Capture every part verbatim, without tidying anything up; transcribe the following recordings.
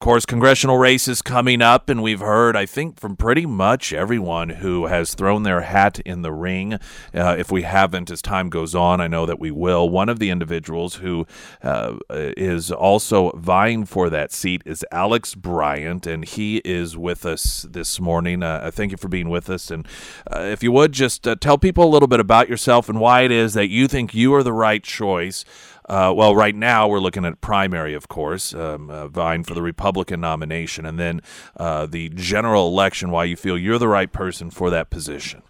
course, congressional races coming up, and we've heard, I think, from pretty much everyone who has thrown their hat in the ring. Uh, if we haven't, as time goes on, I know that we will. One of the individuals who uh, is also vying for that seat is Alex Bryant, and he is with us this morning. Uh, thank you for being with us. And uh, if you would, just uh, tell people a little bit about yourself and why it is that you think you are the right choice. Uh, well, right now we're looking at primary, of course, um, uh, vying for the Republican nomination, and then uh, the general election, why you feel you're the right person for that position.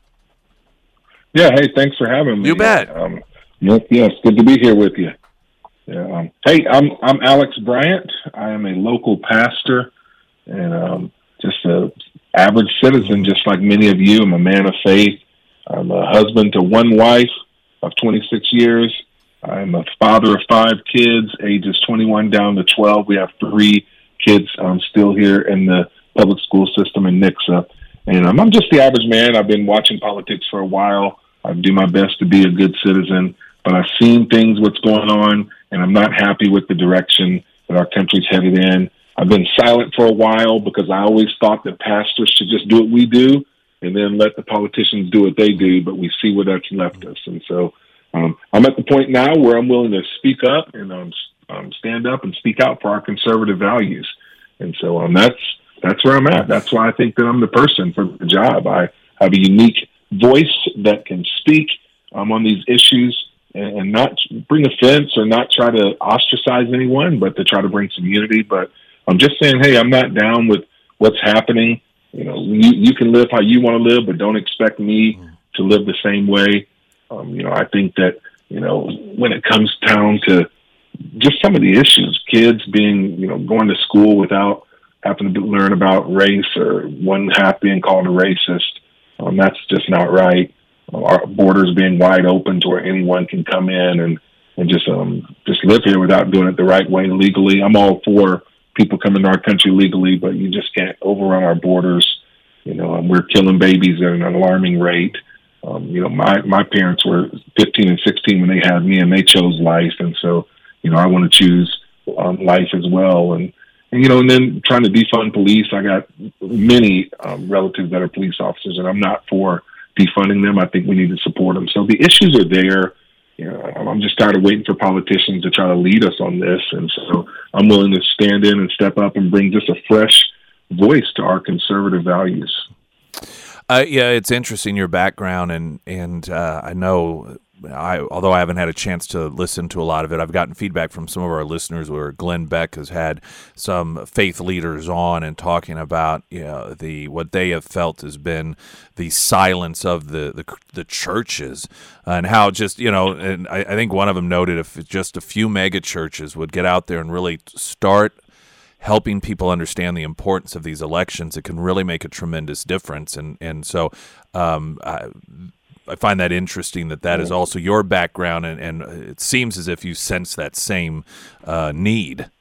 Yeah, hey, thanks for having me. You bet. Um, yes, yes, good to be here with you. Yeah, um, hey, I'm I'm Alex Bryant. I am a local pastor and um, just an average citizen, just like many of you. I'm a man of faith. I'm a husband to one wife of twenty-six years. I'm a father of five kids, ages twenty-one down to twelve. We have three kids um, still here in the public school system in Nixa. And um, I'm just the average man. I've been watching politics for a while. I do my best to be a good citizen, but I've seen things, what's going on, and I'm not happy with the direction that our country's headed in. I've been silent for a while because I always thought that pastors should just do what we do and then let the politicians do what they do, but we see where that's left us. And so Um, I'm at the point now where I'm willing to speak up and um, um, stand up and speak out for our conservative values. And so um, that's that's where I'm at. That's why I think that I'm the person for the job. I have a unique voice that can speak um, on these issues and, and not bring offense or not try to ostracize anyone, but to try to bring some unity. But I'm just saying, hey, I'm not down with what's happening. You know, you, you can live how you want to live, but don't expect me to live the same way. Um, you know, I think that, you know, when it comes down to just some of the issues, kids being, you know, going to school without having to learn about race or one half being called a racist, um, that's just not right. Our borders being wide open to where anyone can come in and, and just um, just live here without doing it the right way legally. I'm all for people coming to our country legally, but you just can't overrun our borders. You know, and we're killing babies at an alarming rate. Um, you know, my, my parents were fifteen and sixteen when they had me, and they chose life. And so, you know, I want to choose um, life as well. And, and, you know, and then trying to defund police. I got many um, relatives that are police officers, and I'm not for defunding them. I think we need to support them. So the issues are there. You know, I'm just tired of waiting for politicians to try to lead us on this. And so I'm willing to stand in and step up and bring just a fresh voice to our conservative values. Uh, yeah, it's interesting, your background, and and uh, I know, I although I haven't had a chance to listen to a lot of it, I've gotten feedback from some of our listeners where Glenn Beck has had some faith leaders on and talking about, you know, the what they have felt has been the silence of the the, the churches, and how just, you know, and I, I think one of them noted if just a few mega churches would get out there and really start helping people understand the importance of these elections, it can really make a tremendous difference. And and so um, I, I find that interesting that that is also your background, and, and it seems as if you sense that same uh, need.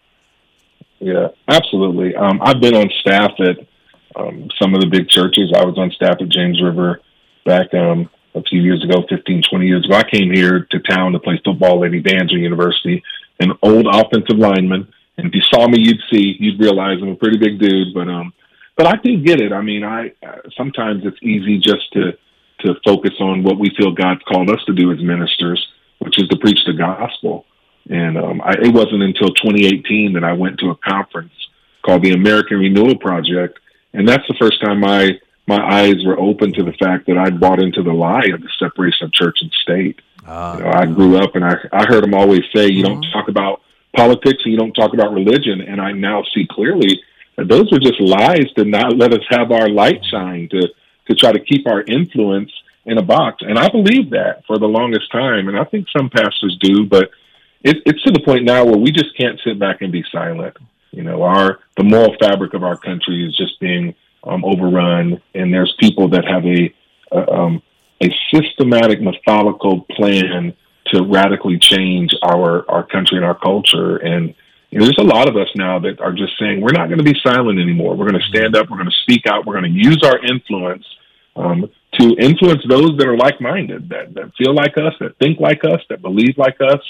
Yeah, absolutely. Um, I've been on staff at um, some of the big churches. I was on staff at James River back um, a few years ago, fifteen, twenty years ago. I came here to town to play football at Evangel University, an old offensive lineman. And if you saw me, you'd see, you'd realize I'm a pretty big dude, but, um, but I do get it. I mean, I, uh, sometimes it's easy just to, to focus on what we feel God's called us to do as ministers, which is to preach the gospel. And, um, I, it wasn't until twenty eighteen that I went to a conference called the American Renewal Project. And that's the first time my, my eyes were open to the fact that I'd bought into the lie of the separation of church and state. Uh, you know, I grew up and I, I heard them always say, you don't talk about politics and you don't talk about religion. And I now see clearly that those are just lies to not let us have our light shine, to, to try to keep our influence in a box. And I believe that for the longest time. And I think some pastors do, but it, it's to the point now where we just can't sit back and be silent. You know, our, the moral fabric of our country is just being um, overrun. And there's people that have a, a, um, a systematic, methodical plan to radically change our, our country and our culture. And you know, there's a lot of us now that are just saying, we're not going to be silent anymore. We're going to stand up. We're going to speak out. We're going to use our influence um, to influence those that are like-minded, that, that feel like us, that think like us, that believe like us.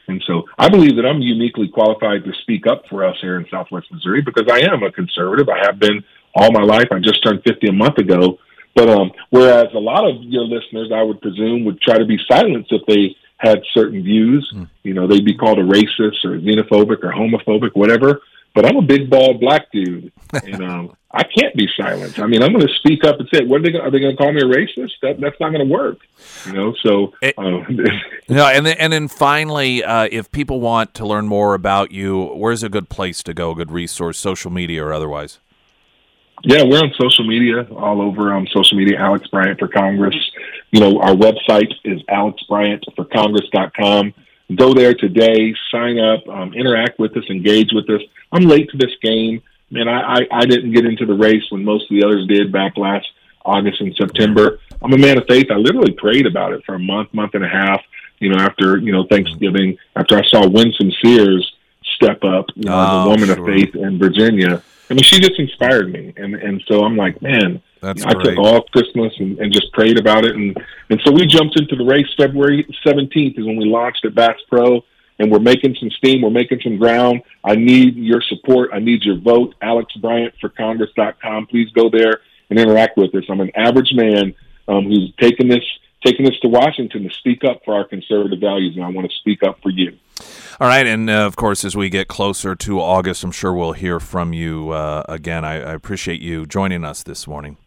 And so I believe that I'm uniquely qualified to speak up for us here in Southwest Missouri because I am a conservative. I have been all my life. I just turned fifty a month ago. But um, whereas a lot of your listeners, I would presume, would try to be silenced if they had certain views, mm. you know, they'd be called a racist or xenophobic or homophobic, whatever. But I'm a big, bald black dude, and um, I can't be silenced. I mean, I'm going to speak up and say, "What are they? Gonna, are they going to call me a racist?" That that's not going to work, you know. So, it, um, no, and then, and then finally, uh, if people want to learn more about you, where's a good place to go? A good resource, social media or otherwise? Yeah, we're on social media, all over um, social media, Alex Bryant for Congress. You know, our website is alex bryant for congress dot com. Go there today, sign up, um, interact with us, engage with us. I'm late to this game. Man, I, I, I didn't get into the race when most of the others did back last August and September. I'm a man of faith. I literally prayed about it for a month, month and a half, you know, after, you know, Thanksgiving, after I saw Winsome Sears step up, you know, oh, as a woman sure. of faith in Virginia. I mean, she just inspired me. And, and so I'm like, man, That's I great. took all Christmas and, and just prayed about it. And, and so we jumped into the race. February seventeenth is when we launched at Bass Pro, and we're making some steam. We're making some ground. I need your support. I need your vote. alex bryant for congress dot com. Please go there and interact with us. I'm an average man um, who's taking this, taking this to Washington to speak up for our conservative values, and I want to speak up for you. All right, and uh, of course, as we get closer to August, I'm sure we'll hear from you uh, again. I, I appreciate you joining us this morning.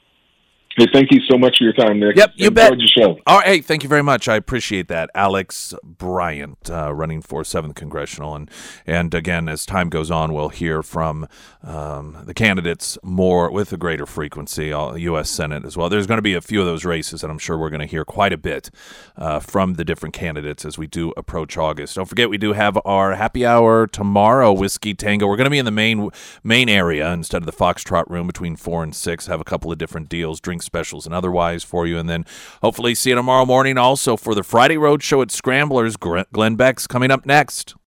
Hey, thank you so much for your time, Nick. Yep, you Enjoyed bet. your show. All right, hey, thank you very much. I appreciate that. Alex Bryant, uh, running for seventh Congressional. And, and again, as time goes on, we'll hear from um, the candidates more with a greater frequency, uh, U S Senate as well. There's going to be a few of those races, and I'm sure we're going to hear quite a bit uh, from the different candidates as we do approach August. Don't forget, we do have our happy hour tomorrow, Whiskey Tango. We're going to be in the main main area instead of the Foxtrot Room between four and six, have a couple of different deals, drink specials and otherwise for you, and then hopefully see you tomorrow morning also for the Friday Road Show at Scramblers. Glenn Beck's coming up next.